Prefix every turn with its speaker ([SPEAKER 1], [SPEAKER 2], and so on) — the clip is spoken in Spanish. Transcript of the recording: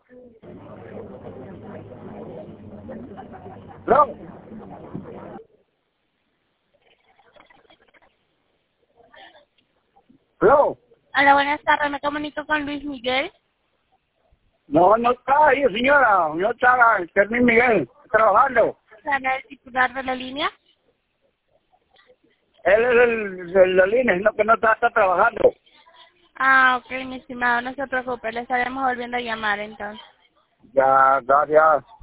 [SPEAKER 1] ¿No? ¿No?
[SPEAKER 2] Hola, buenas tardes. Me comunico con Luis Miguel.
[SPEAKER 1] No, no está ahí, señora. No está Fermín Miguel trabajando.
[SPEAKER 2] ¿Para el titular de la línea?
[SPEAKER 1] Él es el de la línea, sino que no está trabajando.
[SPEAKER 2] Ah, ok, mi estimado. No se preocupe. Le estaremos volviendo a llamar entonces.
[SPEAKER 1] Ya, gracias.